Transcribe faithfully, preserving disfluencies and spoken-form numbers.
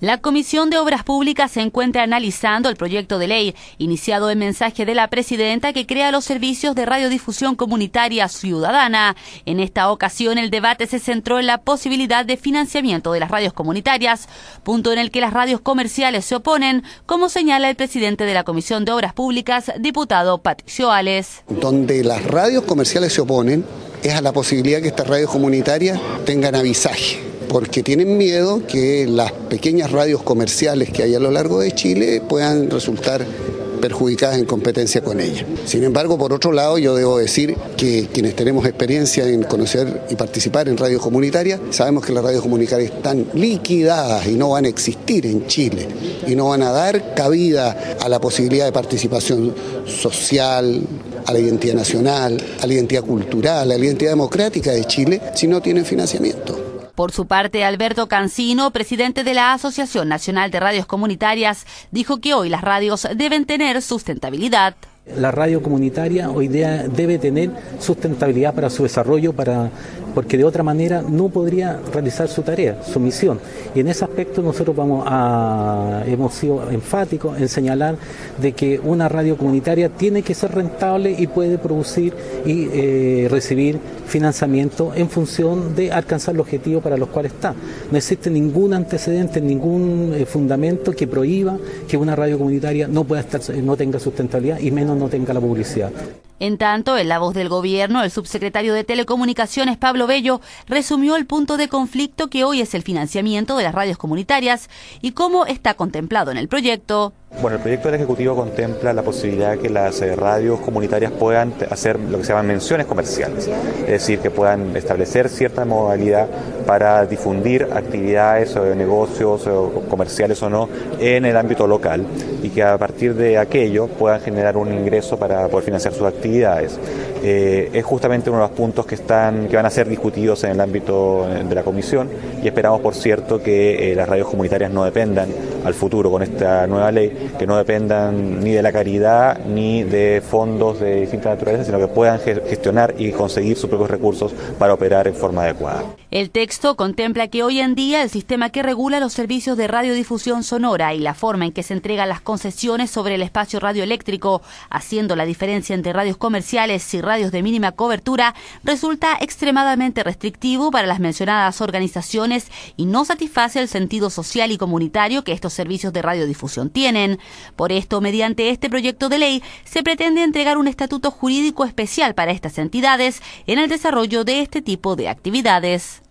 La Comisión de Obras Públicas se encuentra analizando el proyecto de ley iniciado en mensaje de la presidenta que crea los servicios de radiodifusión comunitaria ciudadana. En esta ocasión el debate se centró en la posibilidad de financiamiento de las radios comunitarias, punto en el que las radios comerciales se oponen, como señala el presidente de la Comisión de Obras Públicas, diputado Patricio Ales. Donde las radios comerciales se oponen es a la posibilidad que estas radios comunitarias tengan avisaje, porque tienen miedo que las pequeñas radios comerciales que hay a lo largo de Chile puedan resultar perjudicadas en competencia con ellas. Sin embargo, por otro lado, yo debo decir que quienes tenemos experiencia en conocer y participar en radios comunitarias, sabemos que las radios comunitarias están liquidadas y no van a existir en Chile y no van a dar cabida a la posibilidad de participación social, a la identidad nacional, a la identidad cultural, a la identidad democrática de Chile si no tienen financiamiento. Por su parte, Alberto Cancino, presidente de la Asociación Nacional de Radios Comunitarias, dijo que hoy las radios deben tener sustentabilidad. La radio comunitaria hoy día debe tener sustentabilidad para su desarrollo, para, porque de otra manera no podría realizar su tarea, su misión. Y en ese aspecto nosotros vamos a, hemos sido enfáticos en señalar de que una radio comunitaria tiene que ser rentable y puede producir y eh, recibir financiamiento en función de alcanzar los objetivos para los cuales está. No existe ningún antecedente, ningún eh, fundamento que prohíba que una radio comunitaria no pueda estar, no tenga sustentabilidad y menos no tenga la publicidad. En tanto, en la voz del gobierno, el subsecretario de Telecomunicaciones, Pablo Bello, resumió el punto de conflicto que hoy es el financiamiento de las radios comunitarias y cómo está contemplado en el proyecto. Bueno, el proyecto del Ejecutivo contempla la posibilidad que las eh, radios comunitarias puedan hacer lo que se llaman menciones comerciales, es decir, que puedan establecer cierta modalidad para difundir actividades o negocios o comerciales o no en el ámbito local y que a partir de aquello puedan generar un ingreso para poder financiar sus actividades. Eh, es justamente uno de los puntos que están que van a ser discutidos en el ámbito de la comisión y esperamos, por cierto, que eh, las radios comunitarias no dependan al futuro con esta nueva ley, que no dependan ni de la caridad ni de fondos de distinta naturaleza, sino que puedan gestionar y conseguir sus propios recursos para operar en forma adecuada. El texto contempla que hoy en día el sistema que regula los servicios de radiodifusión sonora y la forma en que se entregan las concesiones sobre el espacio radioeléctrico, haciendo la diferencia entre radios comerciales y radios de mínima cobertura, resulta extremadamente restrictivo para las mencionadas organizaciones y no satisface el sentido social y comunitario que estos servicios de radiodifusión tienen. Por esto, mediante este proyecto de ley, se pretende entregar un estatuto jurídico especial para estas entidades en el desarrollo de este tipo de actividades.